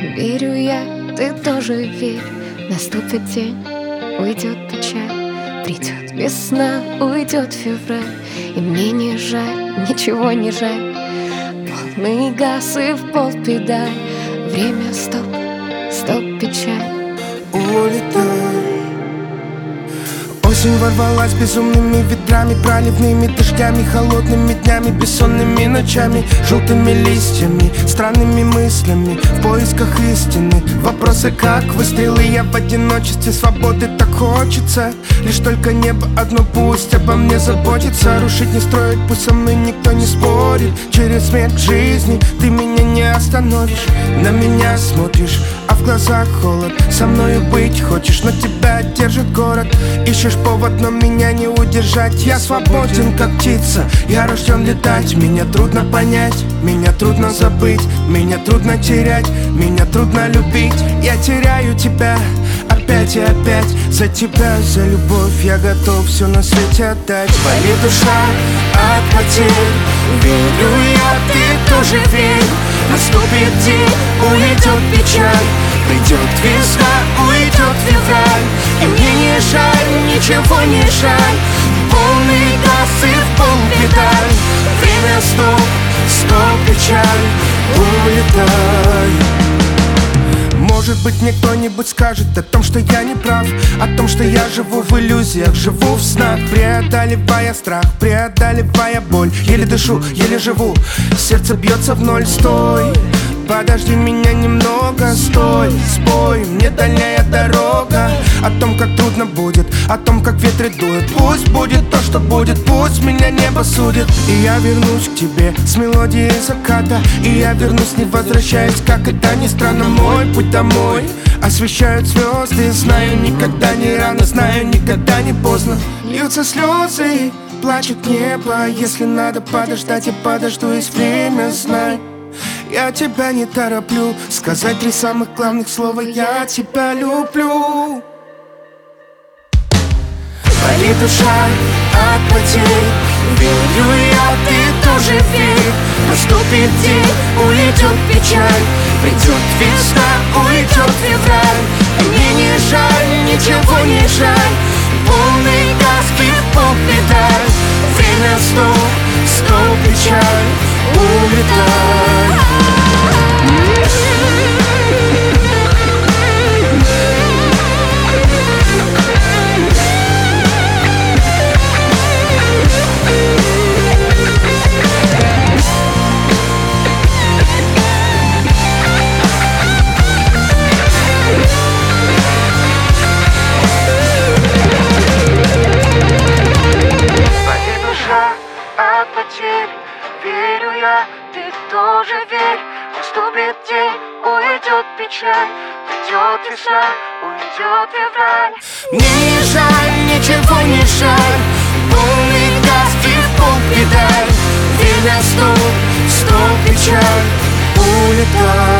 Верю я, ты тоже верь. Наступит день, уйдет печаль, придет весна, уйдет февраль. И мне не жаль, ничего не жаль. Полный газ и в пол педаль. Время стоп, стоп, печаль. Улетай. Осень ворвалась безумными ветрами, проливными дождями, холодными днями, бессонными ночами, желтыми листьями, странными мыслями, в поисках истины. Вопросы как выстрелы, я в одиночестве, свободы так хочется. Лишь только небо одно, пусть обо мне заботится. Рушить не строить, пусть со мной никто не спорит. Через смерть жизни ты меня не остановишь. На меня смотришь, а в глазах холод. Со мною быть хочешь, но тебя держит город. Ищешь повод, но меня не удержать. Я свободен, как птица, я рожден летать. Меня трудно понять, меня трудно забыть, меня трудно терять, меня трудно любить. Я теряю тебя опять и опять. За тебя, за любовь я готов все на свете отдать. Болит душа от потерь, верю я, ты тоже верь. Наступит день, уйдет печаль, придет весна, уйдет февраль. И мне не жаль, ничего не жаль. Полный газ и в пол педаль. Время стоп, стоп, печаль. Улетай. Может быть, мне кто-нибудь скажет о том, что я не прав, о том, что я живу в иллюзиях, живу в снах, преодолевая страх, преодолевая боль. Еле дышу, еле живу, сердце бьется в ноль. Стой, подожди меня немного, стой, спой мне дальняя дорога. О том, как трудно будет, о том, как ветры дуют. Пусть будет то, что будет, пусть меня небо судит. И я вернусь к тебе с мелодией заката. И я вернусь, не возвращаясь, как это ни странно. Мой путь домой освещают звезды. Знаю, никогда не рано, знаю, никогда не поздно. Льются слезы, плачет небо. Если надо подождать, я подожду, есть время, знай. Я тебя не тороплю сказать 3 самых главных слова: я тебя люблю. Болит душа от потерь, верю я, ты тоже верь. Наступит день, уйдет печаль, придет весна, уйдет февраль. И мне не жаль, ничего не жаль. Полный газ и в пол педаль. Время стоп, стоп, печаль. Улетай. Верю я, ты тоже верь. Наступит день, уйдет печаль, придет весна, уйдет февраль. Мне не жаль, ничего не жаль. Полный газ и в пол педаль. Время стоп, стоп, печаль. Улетай.